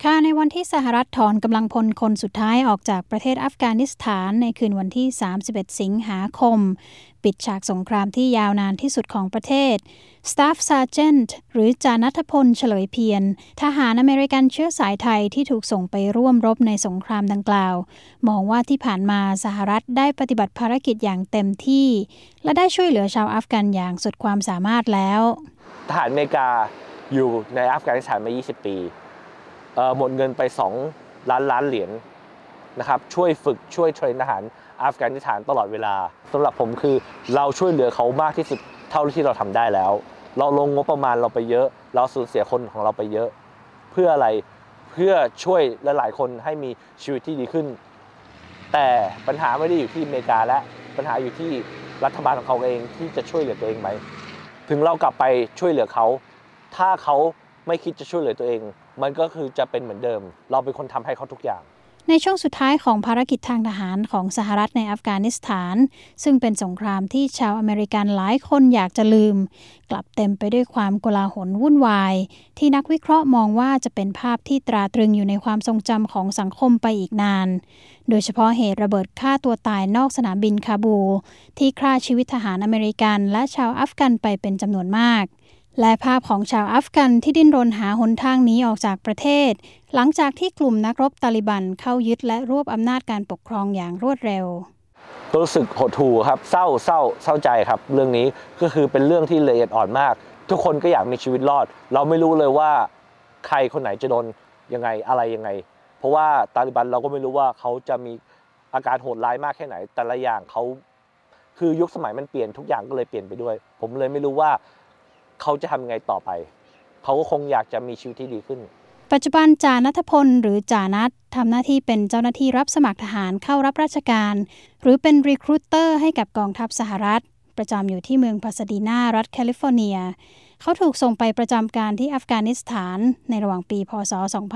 ค่ะในวันที่สหรัฐถอนกำลังพลคนสุดท้ายออกจากประเทศอัฟกานิสถานในคืนวันที่31สิงหาคมปิดฉากสงครามที่ยาวนานที่สุดของประเทศ Staff Sergeant หรือจ่าณัฐพลเฉลยเพียรทหารอเมริกันเชื้อสายไทยที่ถูกส่งไปร่วมรบในสงครามดังกล่าวมองว่าที่ผ่านมาสหรัฐได้ปฏิบัติภารกิจอย่างเต็มที่และได้ช่วยเหลือชาวอัฟกันอย่างสุดความสามารถแล้วทหารอเมริกาอยู่ในอัฟกานิสถานมา20 ปีหมดเงินไป2 ล้านเหรียญนะครับช่วยฝึกช่วยเทรนทหารอัฟกานิสถานตลอดเวลาสำหรับผมคือเราช่วยเหลือเขามากที่สุดเท่าที่เราทำได้แล้วเราลงงบประมาณเราไปเยอะเราสูญเสียคนของเราไปเยอะเพื่ออะไรเพื่อช่วยหลายๆคนให้มีชีวิตที่ดีขึ้นแต่ปัญหาไม่ได้อยู่ที่อเมริกาและปัญหาอยู่ที่รัฐบาลของเขาเองที่จะช่วยเหลือตัวเองไหมถึงเรากลับไปช่วยเหลือเขาถ้าเขาไม่คิดจะช่วยเหลือตัวเองมันก็คือจะเป็นเหมือนเดิมเราเป็นคนทำให้เขาทุกอย่างในช่วงสุดท้ายของภารกิจทางทหารของสหรัฐในอัฟกานิสถานซึ่งเป็นสงครามที่ชาวอเมริกันหลายคนอยากจะลืมกลับเต็มไปด้วยความโกลาหลวุ่นวายที่นักวิเคราะห์มองว่าจะเป็นภาพที่ตราตรึงอยู่ในความทรงจำของสังคมไปอีกนานโดยเฉพาะเหตุระเบิดฆ่าตัวตายนอกสนามบินคาบูลที่ฆ่าชีวิตทหารอเมริกันและชาวอัฟกันไปเป็นจำนวนมากและภาพของชาวอัฟกันที่ดิ้นรนหาหนทางหนีออกจากประเทศหลังจากที่กลุ่มนักรบตาลิบันเข้ายึดและรวบอำนาจการปกครองอย่างรวดเร็วรู้สึกหดหู่ครับเศร้าใจครับเรื่องนี้ก็คือเป็นเรื่องที่ละเอียดอ่อนมากทุกคนก็อยากมีชีวิตรอดเราไม่รู้เลยว่าใครคนไหนจะโดนยังไงอะไรยังไงเพราะว่าตาลิบันเราก็ไม่รู้ว่าเขาจะมีอาการโหดร้ายมากแค่ไหนแต่ละอย่างเขาคือยุคสมัยมันเปลี่ยนทุกอย่างก็เลยเปลี่ยนไปด้วยผมเลยไม่รู้ว่าเขาจะทำยังไงต่อไปเขาก็คงอยากจะมีชีวิตที่ดีขึ้นปัจจุบันจ่าณัฐพลหรือจ่านัททำหน้าที่เป็นเจ้าหน้าที่รับสมัครทหารเข้ารับราชการหรือเป็นรีครูเตอร์ให้กับกองทัพสหรัฐประจำอยู่ที่เมืองพาซาดีนารัฐแคลิฟอร์เนียเขาถูกส่งไปประจำการที่อัฟกานิสถานในระหว่างปีพ.ศ.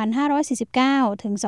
2549 ถึง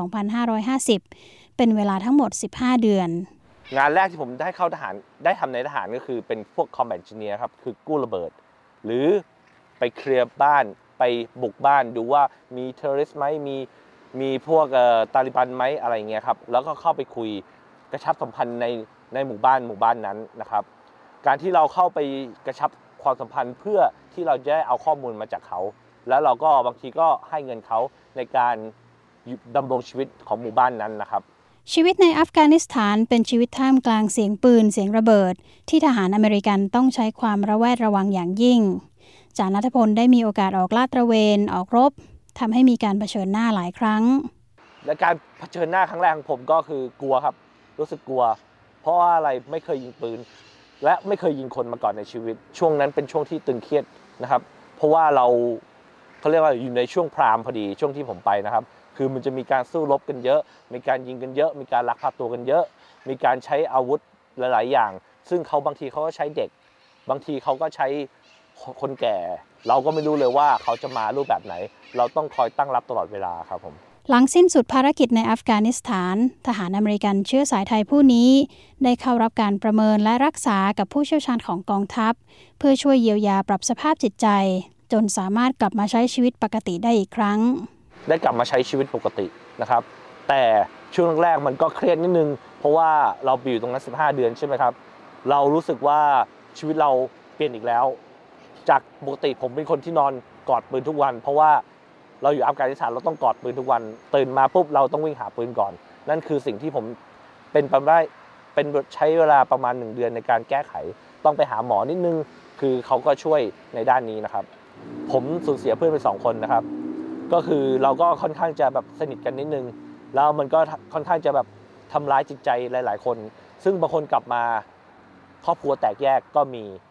2550 เป็นเวลาทั้งหมด15 เดือนงานแรกที่ผมได้เข้าทหารได้ทำในทหารก็คือเป็นพวก Combat Engineer ครับคือกู้ระเบิดหรือไปเคลียร์บ้านไปบุกบ้านดูว่ามีเทอร์ริสต์ไหมมีพวกตาลิบันไหมอะไรเงี้ยครับแล้วก็เข้าไปคุยกระชับสัมพันธ์ในหมู่บ้านนั้นนะครับการที่เราเข้าไปกระชับความสัมพันธ์เพื่อที่เราจะได้เอาข้อมูลมาจากเขาแล้วเราก็บางทีก็ให้เงินเขาในการดำรงชีวิตของหมู่บ้านนั้นนะครับชีวิตในอัฟกานิสถานเป็นชีวิตท่ามกลางเสียงปืนเสียงระเบิดที่ทหารอเมริกันต้องใช้ความระแวดระวังอย่างยิ่งจ่าณัฐพลได้มีโอกาสออกลาดตระเวนออกรบทำให้มีการเผชิญหน้าหลายครั้งและการเผชิญหน้าครั้งแรกของผมก็คือกลัวครับรู้สึกกลัวเพราะว่าอะไรไม่เคยยิงปืนและไม่เคยยิงคนมาก่อนในชีวิตช่วงนั้นเป็นช่วงที่ตึงเครียดนะครับเพราะว่าเขาเรียกว่าอยู่ในช่วงพรามพอดีช่วงที่ผมไปนะครับคือมันจะมีการสู้รบกันเยอะมีการยิงกันเยอะมีการลักพาตัวกันเยอะมีการใช้อาวุธหลายๆอย่างซึ่งบางทีเขาก็ใช้เด็กบางทีเขาก็ใช้คนแก่เราก็ไม่รู้เลยว่าเขาจะมารูปแบบไหนเราต้องคอยตั้งรับตลอดเวลาครับผมหลังสิ้นสุดภารกิจในอัฟกานิสถานทหารอเมริกันเชื้อสายไทยผู้นี้ได้เข้ารับการประเมินและรักษากับผู้เชี่ยวชาญของกองทัพเพื่อช่วยเยียวยาปรับสภาพจิตใจจนสามารถกลับมาใช้ชีวิตปกติได้อีกครั้งได้กลับมาใช้ชีวิตปกตินะครับแต่ช่วงแรกมันก็เครียดนิดนึงเพราะว่าเราอยู่ตรงนั้น15 เดือนใช่ไหมครับเรารู้สึกว่าชีวิตเราเปลี่ยนอีกแล้วจากปกติผมเป็นคนที่นอนกอดปืนทุกวันเพราะว่าเราอยู่อัฟกานิสถานเราต้องกอดปืนทุกวันตื่นมาปุ๊บเราต้องวิ่งหาปืนก่อนนั่นคือสิ่งที่ผมเป็นใช้เวลาประมาณ1 เดือนในการแก้ไขต้องไปหาหมอนิดนึงคือเขาก็ช่วยในด้านนี้นะครับผมสูญเสียเพื่อนไป2 คนนะครับก็คือเราก็ค่อนข้างจะแบบสนิทกันนิดนึงแล้วมันก็ค่อนข้างจะแบบทำร้ายจิตใจหลายๆคนซึ่งบางคนกลับมาครอบครัวแตกแยกก็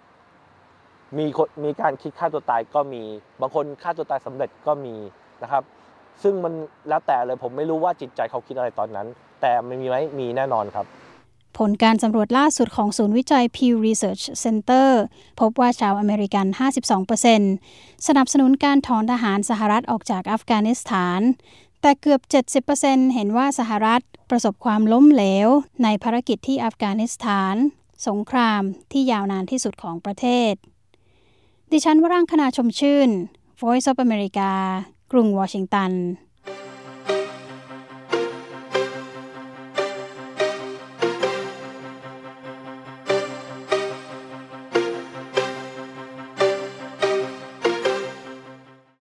มีการคิดฆ่าตัวตายก็มีบางคนฆ่าตัวตายสำเร็จก็มีนะครับซึ่งมันแล้วแต่เลยผมไม่รู้ว่าจิตใจเขาคิดอะไรตอนนั้นแต่มันมีไหมมีแน่นอนครับผลการสำรวจล่าสุดของศูนย์วิจัย Pew Research Center พบว่าชาวอเมริกัน 52% สนับสนุนการถอนทหารสหรัฐออกจากอัฟกานิสถานแต่เกือบ 70% เห็นว่าสหรัฐประสบความล้มเหลวในภารกิจที่อัฟกานิสถานสงครามที่ยาวนานที่สุดของประเทศดิฉันวรังคณาชมชื่น Voice of America กรุงวอชิงตัน